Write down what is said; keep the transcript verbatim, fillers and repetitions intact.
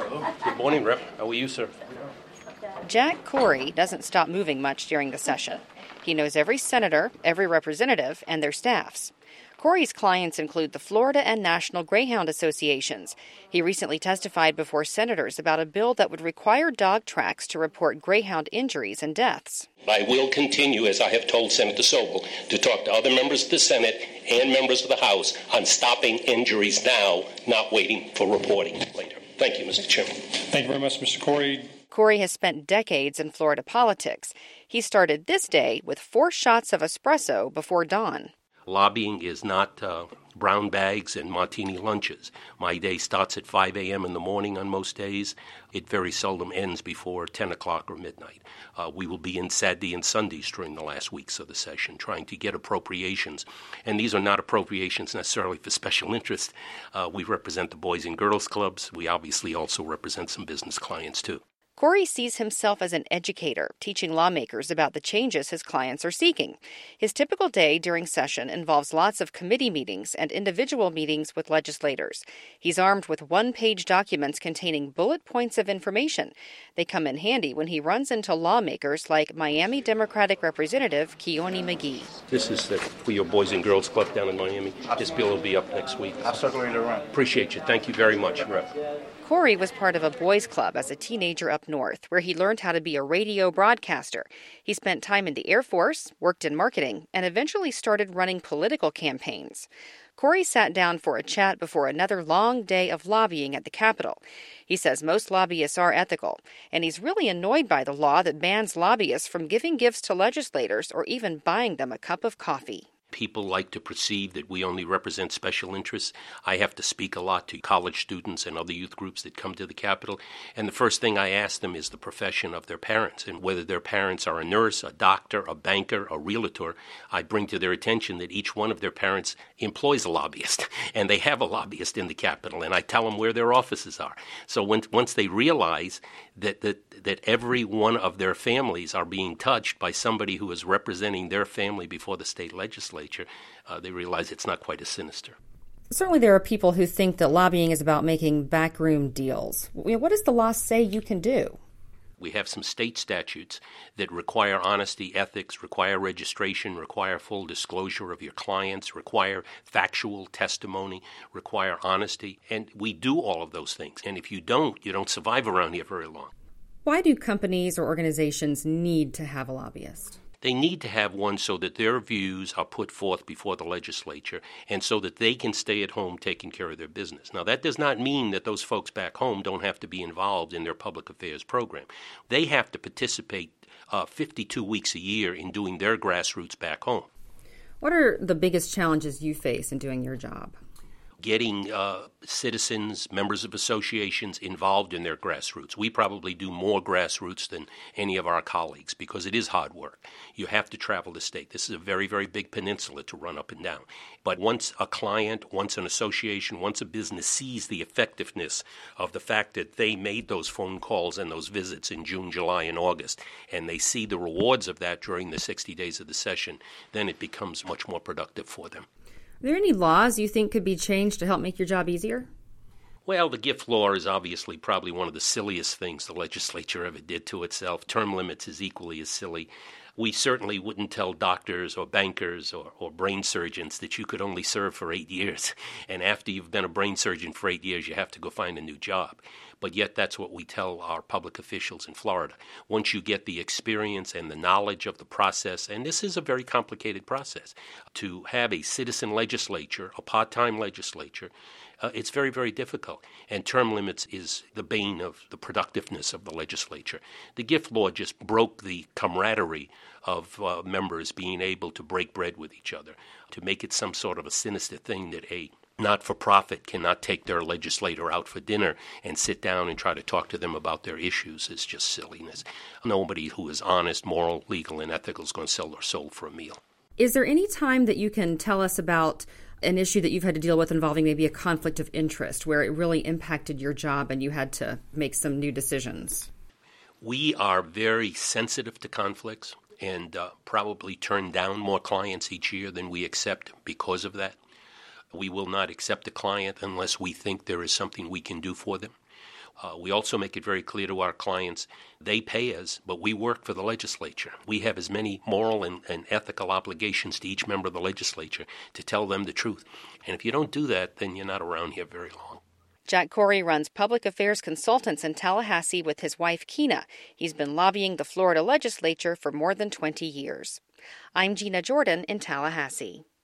Good morning, Rep. How are you, sir? Jack Corey doesn't stop moving much during the session. He knows every senator, every representative, and their staffs. Corey's clients include the Florida and National Greyhound Associations. He recently testified before senators about a bill that would require dog tracks to report greyhound injuries and deaths. I will continue, as I have told Senator Sobel, to talk to other members of the Senate and members of the House on stopping injuries now, not waiting for reporting later. Thank you, Mister Chairman. Thank you very much, Mister Corey. Corey has spent decades in Florida politics. He started this day with four shots of espresso before dawn. Lobbying is not uh, brown bags and martini lunches. My day starts at five a.m. in the morning on most days. It very seldom ends before ten o'clock or midnight. Uh, we will be in Saturday and Sundays during the last weeks of the session trying to get appropriations. And these are not appropriations necessarily for special interest. Uh, we represent the Boys and Girls Clubs. We obviously also represent some business clients, too. Corey sees himself as an educator, teaching lawmakers about the changes his clients are seeking. His typical day during session involves lots of committee meetings and individual meetings with legislators. He's armed with one-page documents containing bullet points of information. They come in handy when he runs into lawmakers like Miami Democratic Representative Keone McGee. This is the, for your Boys and Girls Club down in Miami. This bill will be up next week. I'll circle it around. Appreciate you. Thank you very much, Rep. Corey was part of a boys' club as a teenager up north, where he learned how to be a radio broadcaster. He spent time in the Air Force, worked in marketing, and eventually started running political campaigns. Corey sat down for a chat before another long day of lobbying at the Capitol. He says most lobbyists are ethical, and he's really annoyed by the law that bans lobbyists from giving gifts to legislators or even buying them a cup of coffee. People like to perceive that we only represent special interests. I have to speak a lot to college students and other youth groups that come to the Capitol, and the first thing I ask them is the profession of their parents, and whether their parents are a nurse, a doctor, a banker, a realtor. I bring to their attention that each one of their parents employs a lobbyist, and they have a lobbyist in the Capitol, and I tell them where their offices are. So when, once they realize that, that, that every one of their families are being touched by somebody who is representing their family before the state legislature, Uh, they realize it's not quite as sinister. Certainly there are people who think that lobbying is about making backroom deals. What does the law say you can do? We have some state statutes that require honesty, ethics, require registration, require full disclosure of your clients, require factual testimony, require honesty, and we do all of those things. And if you don't, you don't survive around here very long. Why do companies or organizations need to have a lobbyist? They need to have one so that their views are put forth before the legislature and so that they can stay at home taking care of their business. Now, that does not mean that those folks back home don't have to be involved in their public affairs program. They have to participate uh, fifty-two weeks a year in doing their grassroots back home. What are the biggest challenges you face in doing your job? Getting uh, citizens, members of associations involved in their grassroots. We probably do more grassroots than any of our colleagues because it is hard work. You have to travel the state. This is a very, very big peninsula to run up and down. But once a client, once an association, once a business sees the effectiveness of the fact that they made those phone calls and those visits in June, July, and August, and they see the rewards of that during the sixty days of the session, then it becomes much more productive for them. Are there any laws you think could be changed to help make your job easier? Well, the gift law is obviously probably one of the silliest things the legislature ever did to itself. Term limits is equally as silly. We certainly wouldn't tell doctors or bankers or, or brain surgeons that you could only serve for eight years. And after you've been a brain surgeon for eight years, you have to go find a new job. But yet that's what we tell our public officials in Florida. Once you get the experience and the knowledge of the process, and this is a very complicated process, to have a citizen legislature, a part-time legislature, uh, it's very, very difficult. And term limits is the bane of the productiveness of the legislature. The gift law just broke the camaraderie of uh, members being able to break bread with each other, to make it some sort of a sinister thing that a not-for-profit cannot take their legislator out for dinner and sit down and try to talk to them about their issues is just silliness. Nobody who is honest, moral, legal, and ethical is going to sell their soul for a meal. Is there any time that you can tell us about an issue that you've had to deal with involving maybe a conflict of interest where it really impacted your job and you had to make some new decisions? We are very sensitive to conflicts and uh, probably turn down more clients each year than we accept because of that. We will not accept a client unless we think there is something we can do for them. Uh, we also make it very clear to our clients, they pay us, but we work for the legislature. We have as many moral and, and ethical obligations to each member of the legislature to tell them the truth. And if you don't do that, then you're not around here very long. Jack Corey runs public affairs consultants in Tallahassee with his wife, Keena. He's been lobbying the Florida legislature for more than twenty years. I'm Gina Jordan in Tallahassee.